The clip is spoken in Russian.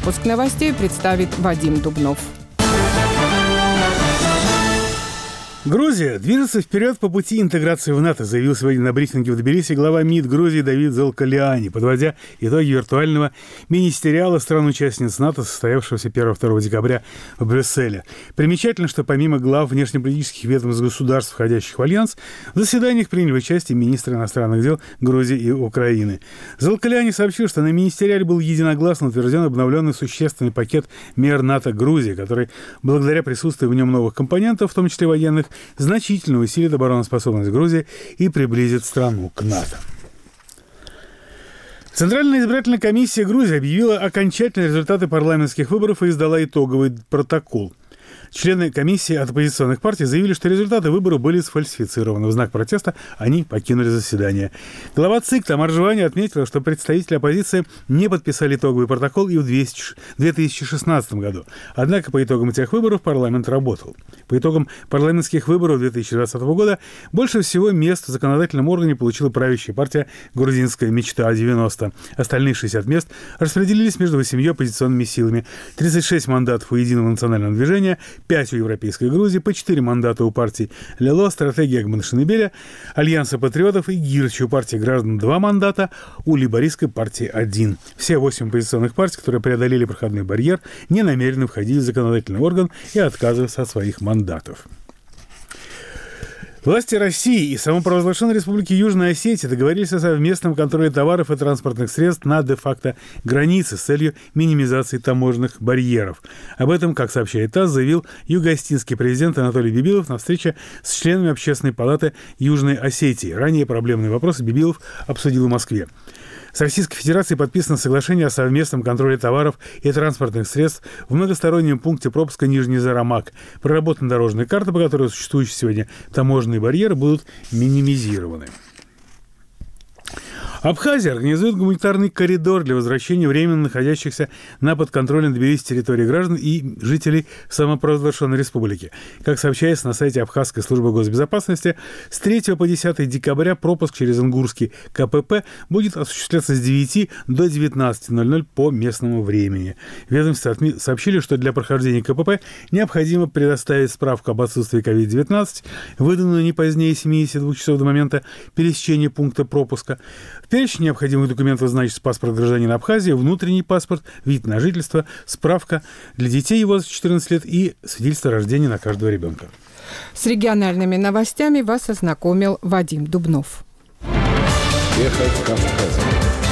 Выпуск новостей представит Вадим Дубнов. Грузия движется вперед по пути интеграции в НАТО, заявил сегодня на брифинге в Тбилиси глава МИД Грузии Давид Залкаляни, подводя итоги виртуального министериала стран-участниц НАТО, состоявшегося 1-2 декабря в Брюсселе. Примечательно, что помимо глав внешнеполитических ведомств государств, входящих в Альянс, в заседаниях приняли участие министры иностранных дел Грузии и Украины. Залкаляни сообщил, что на министериале был единогласно утвержден обновленный существенный пакет мер НАТО Грузии, который, благодаря присутствию в нем новых компонентов, в том числе военных, значительно усилит обороноспособность Грузии и приблизит страну к НАТО. Центральная избирательная комиссия Грузии объявила окончательные результаты парламентских выборов и издала итоговый протокол. Члены комиссии от оппозиционных партий заявили, что результаты выборов были сфальсифицированы. В знак протеста они покинули заседание. Глава ЦИК Тамар Жвани отметила, что представители оппозиции не подписали итоговый протокол и в 2016 году. Однако по итогам этих выборов парламент работал. По итогам парламентских выборов 2020 года больше всего мест в законодательном органе получила правящая партия «Грузинская мечта» 90. Остальные 60 мест распределились между 8 оппозиционными силами. 36 мандатов у Единого национального движения, 5 у Европейской Грузии, по 4 мандата у партий Лело, Стратегия Агманшинебеля, Альянса патриотов и Гирчи. У партии граждан 2 мандата, у Лейбористской партии 1. Все 8 оппозиционных партий, которые преодолели проходной барьер, не намерены входить в законодательный орган и отказываться от своих мандатов. Власти России и самопровозглашенной Республики Южная Осетия договорились о совместном контроле товаров и транспортных средств на де-факто границе с целью минимизации таможенных барьеров. Об этом, как сообщает ТАСС, заявил юго-осетинский президент Анатолий Бибилов на встрече с членами Общественной палаты Южной Осетии. Ранее проблемные вопросы Бибилов обсудил в Москве. С Российской Федерацией подписано соглашение о совместном контроле товаров и транспортных средств в многостороннем пункте пропуска Нижний Зарамак. Проработана дорожная карта, по которой существующие сегодня таможенные барьеры будут минимизированы. Абхазия организует гуманитарный коридор для возвращения временно находящихся на подконтрольной Тбилиси территории граждан и жителей самопровозглашенной республики. Как сообщается на сайте Абхазской службы госбезопасности, с 3 по 10 декабря пропуск через Ингурский КПП будет осуществляться с 9 до 19:00 по местному времени. Ведомстве сообщили, что для прохождения КПП необходимо предоставить справку об отсутствии COVID-19, выданную не позднее 72 часов до момента пересечения пункта пропуска. В перечень необходимых документов значится паспорт гражданина Абхазии, внутренний паспорт, вид на жительство, справка для детей возраста 14 лет и свидетельство о рождении на каждого ребенка. С региональными новостями вас ознакомил Вадим Дубнов. Ехать Кавказом.